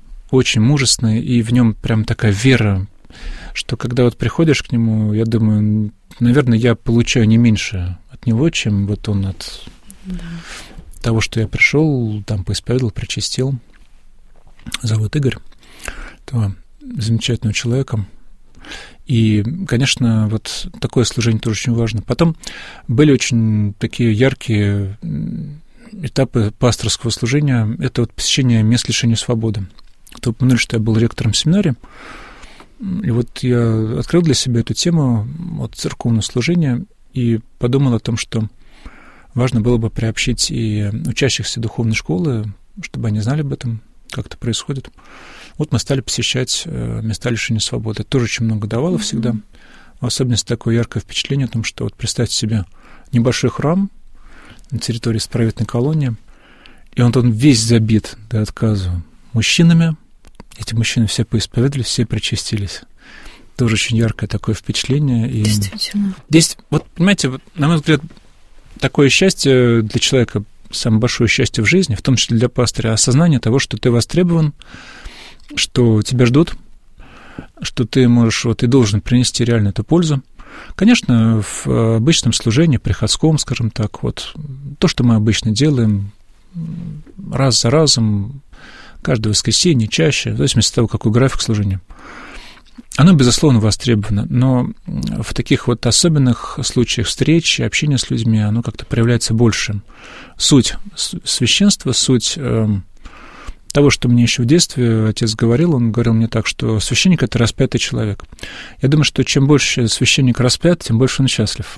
и в нем прям такая вера, что когда вот приходишь к нему, я думаю, наверное, я получаю не меньше от него, чем вот он от того, что я пришел, там поисповедовал, причастил. Зовут Игорь, этого замечательного человека. И, конечно, вот такое служение тоже очень важно. Потом были очень такие яркие этапы пасторского служения. Это вот посещение мест лишения свободы. Вы упомянули, что я был ректором семинарии. И вот я открыл для себя эту тему от церковного служения и подумал о том, что важно было бы приобщить и учащихся духовной школы, чтобы они знали об этом, как это происходит. Вот мы стали посещать места лишения свободы. Это тоже очень много давало всегда. В особенности такое яркое впечатление о том, что вот представьте себе небольшой храм на территории исправительной колонии, и он весь забит до отказа мужчинами. Эти мужчины все поисповедовались, все причастились. Тоже очень яркое такое впечатление. И действительно. Здесь, вот, понимаете, вот, на мой взгляд, такое счастье для человека, самое большое счастье в жизни, в том числе для пастыря, осознание того, что ты востребован, что тебя ждут, что ты можешь, вот, и должен принести реально эту пользу. Конечно, в обычном служении, приходском, скажем так, вот, то, что мы обычно делаем, раз за разом, каждое воскресенье, чаще, в зависимости от того, какой график служения, оно, безусловно, востребовано, но в таких вот особенных случаях встреч, общения с людьми, оно как-то проявляется больше. Суть священства, суть того, что мне еще в детстве отец говорил, он говорил мне так, что священник – это распятый человек. Я думаю, что чем больше священник распят, тем больше он счастлив.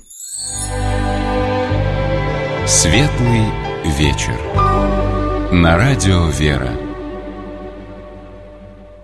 Светлый вечер. На радио «Вера».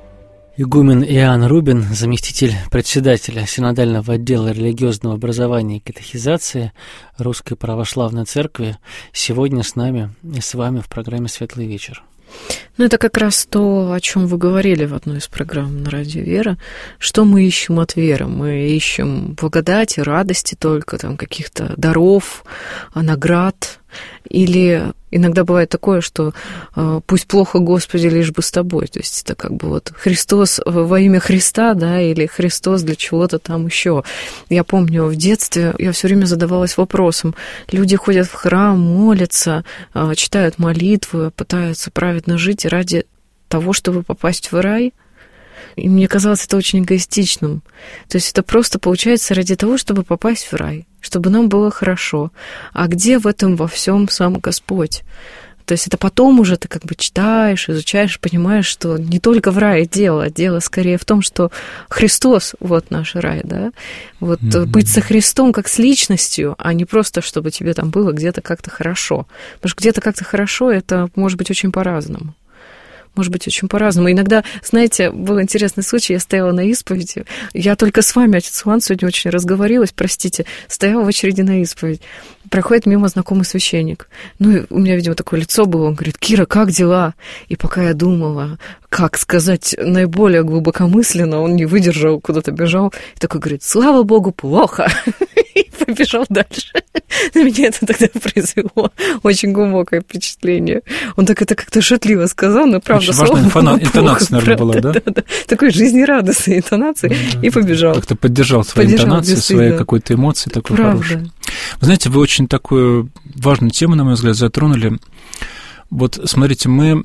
Игумен Иоанн Рубин, заместитель председателя Синодального отдела религиозного образования и катехизации Русской Православной Церкви, сегодня с нами и с вами в программе «Светлый вечер». Ну, это как раз то, о чем вы говорили в одной из программ на Радио Вера. Что мы ищем от веры? Мы ищем благодати, радости только, там, каких-то даров, наград. Или иногда бывает такое, что пусть плохо, Господи, лишь бы с тобой. То есть это как бы вот Христос во имя Христа, да, или Христос для чего-то там еще. Я помню, в детстве я все время задавалась вопросом. Люди ходят в храм, молятся, читают молитвы, пытаются праведно жить ради того, чтобы попасть в рай. И мне казалось это очень эгоистичным. То есть это просто получается ради того, чтобы попасть в рай, чтобы нам было хорошо. А где в этом во всем сам Господь? То есть это потом уже ты как бы читаешь, изучаешь, понимаешь, что не только в рае дело. Дело скорее в том, что Христос, вот наш рай, да? Вот быть со Христом как с личностью, а не просто, чтобы тебе там было где-то как-то хорошо. Потому что где-то как-то хорошо, это может быть очень по-разному. Может быть, очень по-разному. Иногда, знаете, был интересный случай, я стояла на исповеди. Я только с вами, отец Иван, сегодня очень разговорилась, простите, стояла в очереди на исповедь. Проходит мимо знакомый священник. Ну, и у меня, видимо, такое лицо было. Он говорит: «Кира, как дела?» И пока я думала, как сказать наиболее глубокомысленно, он не выдержал, куда-то бежал. И такой говорит: «Слава Богу, плохо!» И побежал дальше. На меня это тогда произвело очень глубокое впечатление. Он так это как-то шутливо сказал, но правда, слава Богу, интонация, наверное, была, да? Да. Такой жизнерадостной интонации, и побежал. Как-то поддержал свои интонации, свои какой-то эмоции такой хорошей. Вы знаете, вы очень такую важную тему, на мой взгляд, затронули. Вот смотрите,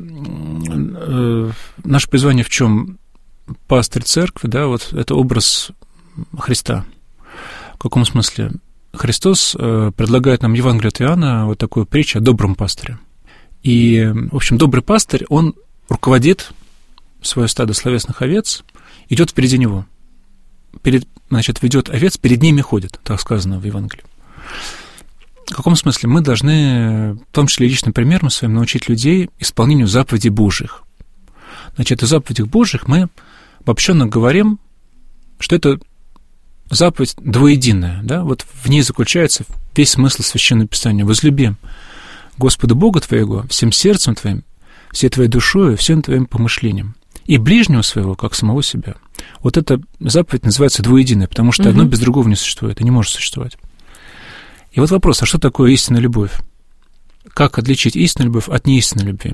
наше призвание в чем? Пастырь церкви, да, вот это образ Христа. В каком смысле? Христос предлагает нам Евангелие от Иоанна, вот такую притчу о добром пастыре. И, в общем, добрый пастырь, он руководит свое стадо словесных овец, идет впереди него. Ведет овец, перед ними ходит, так сказано в Евангелии. В каком смысле? Мы должны, в том числе личным примером своим, научить людей исполнению заповедей Божьих. Значит, о заповедях Божьих мы обобщенно говорим, что это заповедь двуединая, да? Вот в ней заключается весь смысл Священного Писания. «Возлюби Господа Бога твоего всем сердцем твоим, всей твоей душою, всем твоим помышлением, и ближнего своего, как самого себя». Вот эта заповедь называется двуединая, потому что одно без другого не существует и не может существовать. И вот вопрос, а что такое истинная любовь? Как отличить истинную любовь от неистинной любви?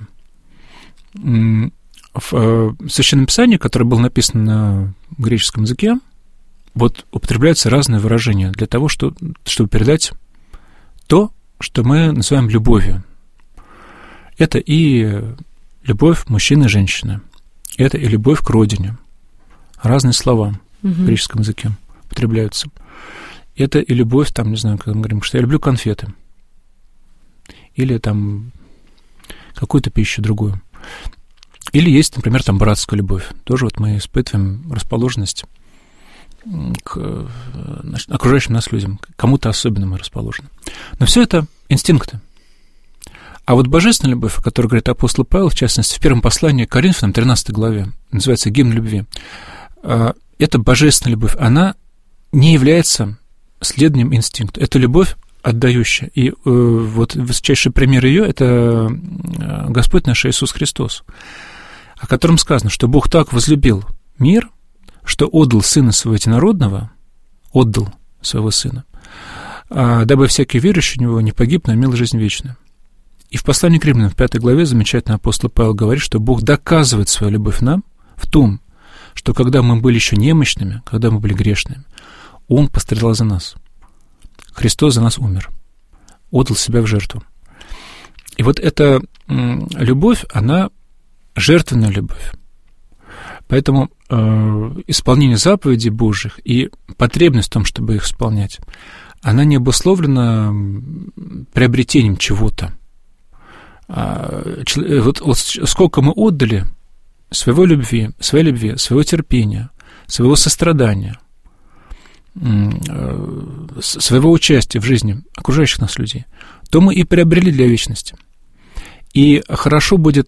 В Священном Писании, которое было написано на греческом языке, вот употребляются разные выражения для того, чтобы передать то, что мы называем любовью. Это и любовь мужчины и женщины, это и любовь к родине. Разные слова в греческом языке употребляются. Это и любовь, там, не знаю, когда мы говорим, что я люблю конфеты. Или там какую-то пищу другую. Или есть, например, там братская любовь. Тоже вот мы испытываем расположенность к окружающим нас людям. Кому-то особенно мы расположены. Но все это инстинкты. А вот божественная любовь, о которой говорит апостол Павел, в частности, в первом послании к Коринфянам, 13 главе, называется «Гимн любви». Эта божественная любовь, она не является следованием инстинкту. Это любовь отдающая. И вот высочайший пример ее – это Господь наш Иисус Христос, о котором сказано, что Бог так возлюбил мир, что отдал Сына Своего Единородного, отдал Своего Сына, дабы всякий верующий в Него не погиб, но имел жизнь вечную. И в послании к Римлянам, в 5 главе, замечательно апостол Павел говорит, что Бог доказывает свою любовь нам в том, что когда мы были еще немощными, когда мы были грешными, Он пострадал за нас. Христос за нас умер, отдал себя в жертву. И вот эта любовь, она жертвенная любовь. Поэтому исполнение заповедей Божьих и потребность в том, чтобы их исполнять, она не обусловлена приобретением чего-то. Вот сколько мы отдали своей любви, своего терпения, своего сострадания, своего участия в жизни окружающих нас людей, то мы и приобрели для вечности. И хорошо будет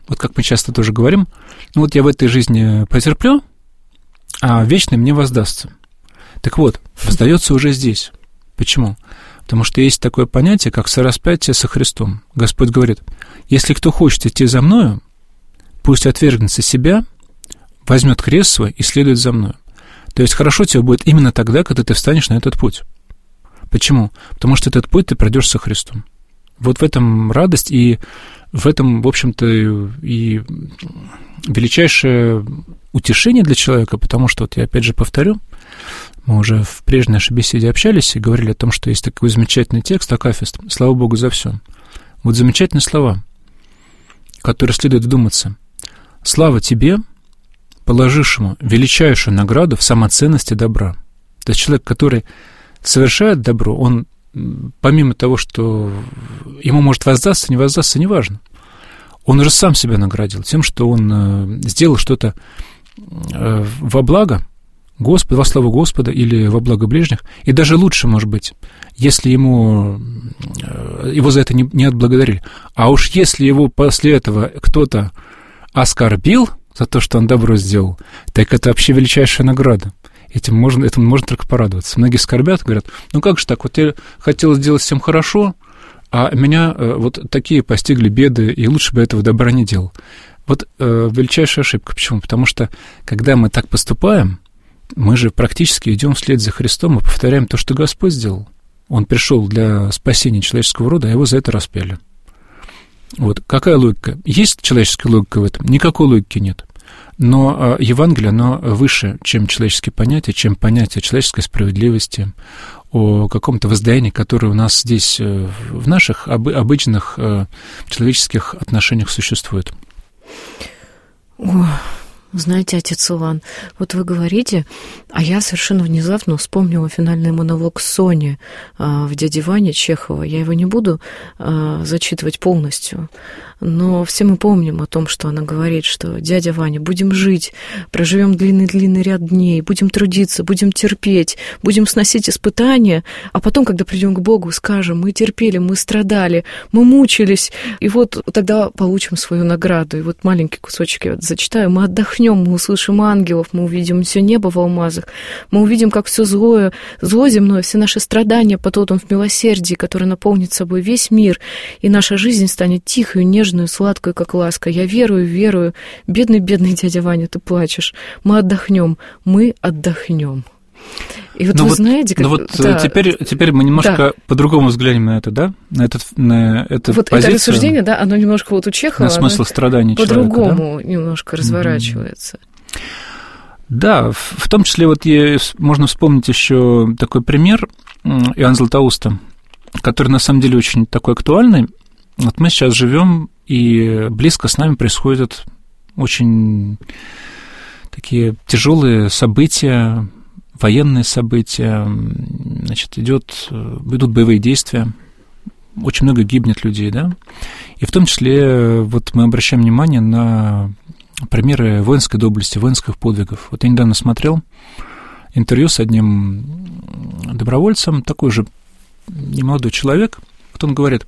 вот как мы часто тоже говорим, ну вот я в этой жизни потерплю, а вечный мне воздастся. Так вот, воздается уже здесь. Почему? Потому что есть такое понятие, как сораспятие со Христом. Господь говорит, если кто хочет идти за мною, пусть отвергнется себя, возьмет крест свой и следует за мною. То есть хорошо тебе будет именно тогда, когда ты встанешь на этот путь. Почему? Потому что этот путь ты пройдешь со Христом. Вот в этом радость, и в этом, в общем-то, и величайшее утешение для человека, потому что, вот я опять же повторю, мы уже в прежней нашей беседе общались и говорили о том, что есть такой замечательный текст Акафист «Слава Богу за все». Вот замечательные слова, которые следует вдуматься. «Слава тебе, положившему величайшую награду в самоценности добра». То есть человек, который совершает добро, он, помимо того, что ему может воздастся, не воздастся, неважно, он уже сам себя наградил тем, что он сделал что-то во благо Господа, во славу Господа или во благо ближних, и даже лучше, может быть, если его за это не отблагодарили. А уж если его после этого кто-то оскорбил за то, что он добро сделал, так это вообще величайшая награда. Этому можно только порадоваться. Многие скорбят, говорят, ну как же так, вот я хотел сделать всем хорошо, а меня вот такие постигли беды, и лучше бы этого добра не делал. Вот величайшая ошибка. Почему? Потому что, когда мы так поступаем, мы же практически идем вслед за Христом и повторяем то, что Господь сделал. Он пришел для спасения человеческого рода, а его за это распяли. Вот. Какая логика? Есть человеческая логика в этом? Никакой логики нет. Но Евангелие, оно выше, чем человеческие понятия, чем понятие человеческой справедливости, о каком-то воздаянии, которое у нас здесь в наших обычных человеческих отношениях существует. Знаете, отец Иван, вот вы говорите, а я совершенно внезапно вспомнила финальный монолог Сони в «Дяде Ване» Чехова. Я его не буду зачитывать полностью, но все мы помним о том, что она говорит, что «Дядя Ваня, будем жить, проживем длинный-длинный ряд дней, будем трудиться, будем терпеть, будем сносить испытания, а потом, когда придем к Богу, скажем, мы терпели, мы страдали, мы мучились, и вот тогда получим свою награду». И вот маленький кусочек я зачитаю. «Мы отдохнем, мы услышим ангелов, мы увидим все небо в алмазах, мы увидим, как все зло земное, все наши страдания потонут в милосердии, которое наполнит собой весь мир, и наша жизнь станет тихой, нежной, сладкой, как ласка. Я верую, бедный дядя Ваня, ты плачешь. Мы отдохнем. И вот вы знаете, как... Да. Теперь мы немножко по-другому взглянем на это, да? На эту вот позицию. Это рассуждение, да, оно немножко вот у Чехова... На смысл страданий человека, по-другому, да? Немножко разворачивается. Да, в том числе вот можно вспомнить еще такой пример Иоанна Златоуста, который на самом деле очень такой актуальный. Вот мы сейчас живем, и близко с нами происходят очень такие тяжелые события, военные события, значит, идут боевые действия, очень много гибнет людей, да, и в том числе вот мы обращаем внимание на примеры воинской доблести, воинских подвигов. Вот я недавно смотрел интервью с одним добровольцем, такой же немолодой человек, вот он говорит,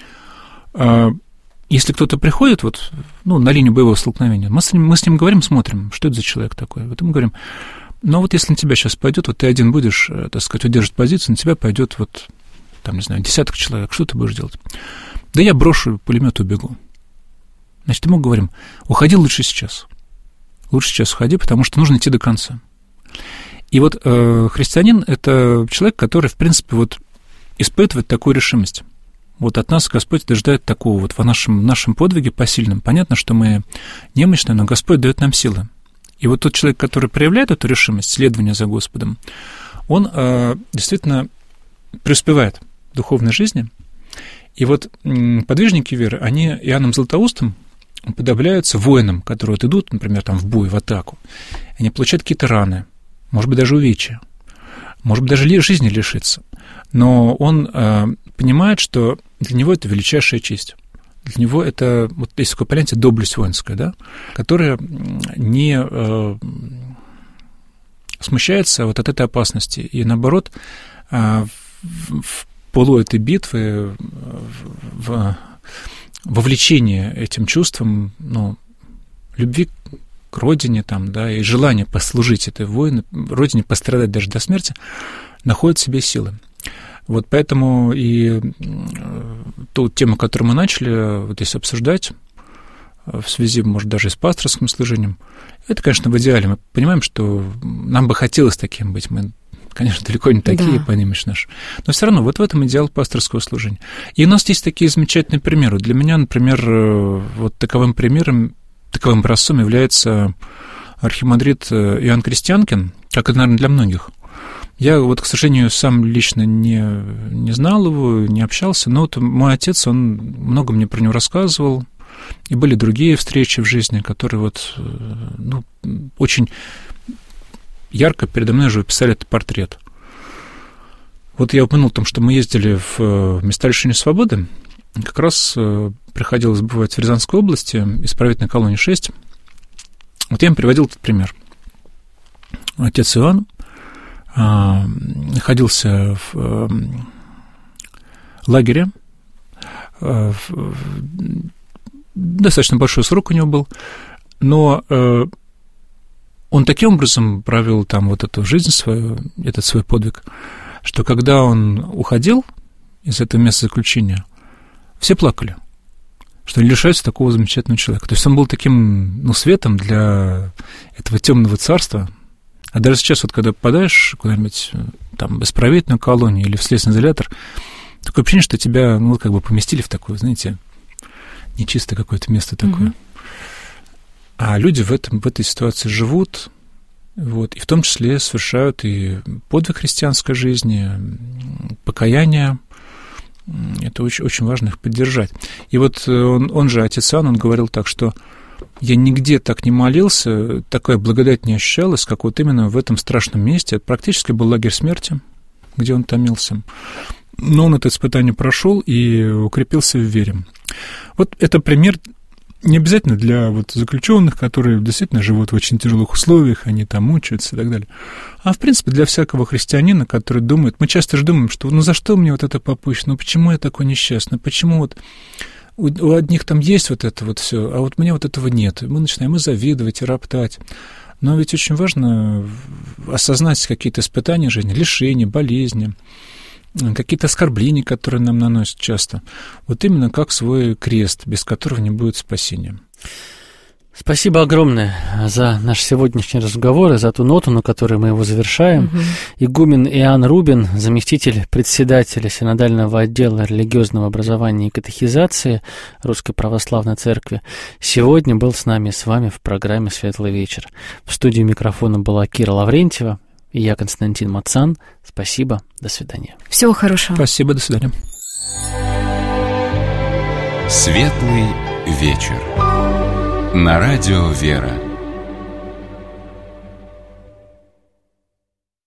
если кто-то приходит вот, на линию боевого столкновения, мы с ним говорим, смотрим, что это за человек такой, вот мы говорим, но вот если на тебя сейчас пойдет, вот ты один будешь, так сказать, удерживать позицию, на тебя пойдет вот, там, не знаю, десяток человек, что ты будешь делать? Да я брошу пулемет и убегу. Значит, мы говорим, уходи лучше сейчас. Лучше сейчас уходи, потому что нужно идти до конца. И вот христианин – это человек, который, в принципе, вот испытывает такую решимость. Вот от нас Господь ожидает такого вот в нашем подвиге посильном. Понятно, что мы немощны, но Господь дает нам силы. И вот тот человек, который проявляет эту решимость, следование за Господом, он действительно преуспевает в духовной жизни. И вот подвижники веры, они Иоанном Златоустом уподобляются воинам, которые вот идут, например, там, в бой, в атаку. Они получают какие-то раны, может быть, даже увечья, может быть, даже жизни лишиться. Но он понимает, что для него это величайшая честь. Для него это, вот есть такое понятие, доблесть воинская, да, которая не смущается вот от этой опасности. И, наоборот, в полу этой битвы, в вовлечение этим чувством, любви к родине, и желание послужить этой родине, пострадать даже до смерти, находит в себе силы. Вот поэтому и ту тему, которую мы начали вот здесь обсуждать, в связи, может, даже и с пасторским служением, это, конечно, в идеале. Мы понимаем, что нам бы хотелось таким быть. Мы, конечно, далеко не такие, понимаешь, наши. Но все равно вот в этом идеал пасторского служения. И у нас есть такие замечательные примеры. Для меня, например, вот таковым примером, таковым образцом является архимандрит Иоанн Крестьянкин, как это, наверное, для многих. Я вот, к сожалению, сам лично не знал его, не общался, но вот мой отец, он много мне про него рассказывал, и были другие встречи в жизни, которые вот, очень ярко передо мной же писали этот портрет. Вот я упомянул о том, что мы ездили в места лишения свободы, как раз приходилось бывать в Рязанской области, исправительной колонии 6. Вот я им приводил этот пример. Отец Иоанн находился в лагере, достаточно большой срок у него был, но он таким образом провел там вот эту жизнь свою, этот свой подвиг, что когда он уходил из этого места заключения, все плакали, что лишаются такого замечательного человека. То есть он был таким, светом для этого темного царства. А даже сейчас, вот когда попадаешь куда-нибудь там в исправительную колонию или в следственный изолятор, такое ощущение, что тебя, как бы поместили в такое, знаете, нечистое какое-то место такое. А люди в этой ситуации живут, вот, и в том числе совершают и подвиг христианской жизни, покаяние. Это очень, очень важно их поддержать. И вот он же, отец Иоанн, он говорил так, что я нигде так не молился, такая благодать не ощущалась, как вот именно в этом страшном месте. Это практически был лагерь смерти, где он томился. Но он это испытание прошел и укрепился в вере. Вот это пример не обязательно для вот заключенных, которые действительно живут в очень тяжелых условиях, они там мучаются и так далее, а в принципе для всякого христианина, который думает, мы часто же думаем, что за что мне вот это попущено, почему я такой несчастный, почему вот у одних там есть вот это вот все, а вот мне вот этого нет, мы начинаем и завидовать, и роптать. Но ведь очень важно осознать какие-то испытания жизни, лишения, болезни, какие-то оскорбления, которые нам наносят часто. Вот именно как свой крест, без которого не будет спасения. Спасибо огромное за наш сегодняшний разговор и за ту ноту, на которой мы его завершаем. Игумен Иоанн Рубин, заместитель председателя Синодального отдела религиозного образования и катехизации Русской Православной Церкви, сегодня был с вами в программе «Светлый вечер». В студии микрофона была Кира Лаврентьева и я, Константин Мацан. Спасибо, до свидания. Всего хорошего. Спасибо, до свидания. Светлый вечер. На радио «Вера».